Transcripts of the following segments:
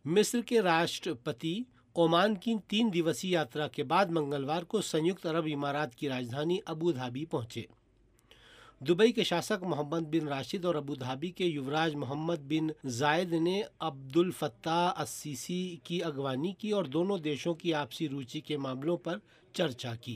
मिस्र के राष्ट्रपति ओमान की 3 दिवसीय यात्रा के बाद मंगलवार को संयुक्त अरब इमारात की राजधानी अबू धाबी पहुंचे। दुबई के शासक मोहम्मद बिन राशिद और अबू धाबी के युवराज मोहम्मद बिन जायद ने अब्दुल फत्ताह अस-सीसी की अगवानी की और दोनों देशों की आपसी रुचि के मामलों पर चर्चा की।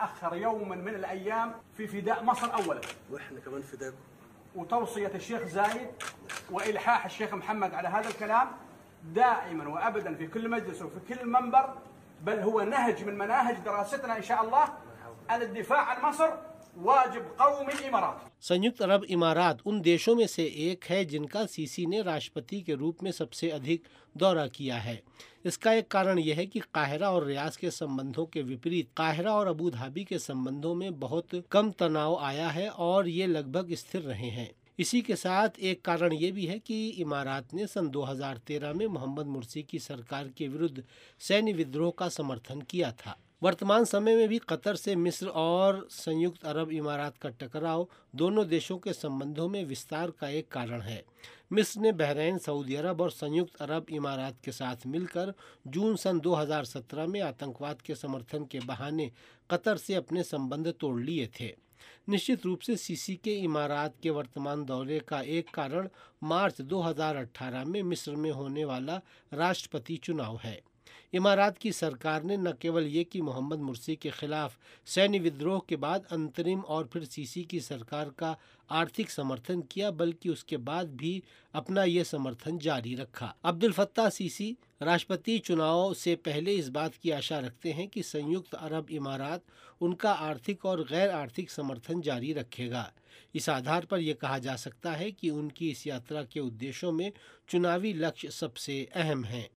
دائما وابدا في كل مجلس وفي كل منبر بل هو نهج من مناهج دراستنا ان شاء الله ان الدفاع عن مصر वाजिब कौमी इमारात। संयुक्त अरब इमारात उन देशों में से एक है जिनका सीसी ने राष्ट्रपति के रूप में सबसे अधिक दौरा किया है। इसका एक कारण यह है कि काहिरा और रियाद के संबंधों के विपरीत काहिरा और अबू धाबी के संबंधों में बहुत कम तनाव आया है और ये लगभग स्थिर रहे हैं। इसी के साथ एक कारण ये भी है कि इमारात ने सन 2013 में मोहम्मद मुर्सी की सरकार के विरुद्ध सैन्य विद्रोह का समर्थन किया था। वर्तमान समय में भी कतर से मिस्र और संयुक्त अरब इमारात का टकराव दोनों देशों के संबंधों में विस्तार का एक कारण है। मिस्र ने बहरीन, सऊदी अरब और संयुक्त अरब इमारात के साथ मिलकर जून सन 2017 में आतंकवाद के समर्थन के बहाने कतर से अपने संबंध तोड़ लिए थे। निश्चित रूप से सीसी के इमारात के वर्तमान दौरे का एक कारण मार्च 2018 में मिस्र में होने वाला राष्ट्रपति चुनाव है। इमारात की सरकार ने न केवल ये कि मोहम्मद मुर्सी के खिलाफ सैन्य विद्रोह के बाद अंतरिम और फिर सीसी की सरकार का आर्थिक समर्थन किया, बल्कि उसके बाद भी अपना ये समर्थन जारी रखा। अब्दुल फत्ताह सीसी राष्ट्रपति चुनाव से पहले इस बात की आशा रखते हैं कि संयुक्त अरब इमारात उनका आर्थिक और गैर आर्थिक समर्थन जारी रखेगा। इस आधार पर यह कहा जा सकता है कि उनकी इस यात्रा के उद्देश्यों में चुनावी लक्ष्य सबसे अहम हैं।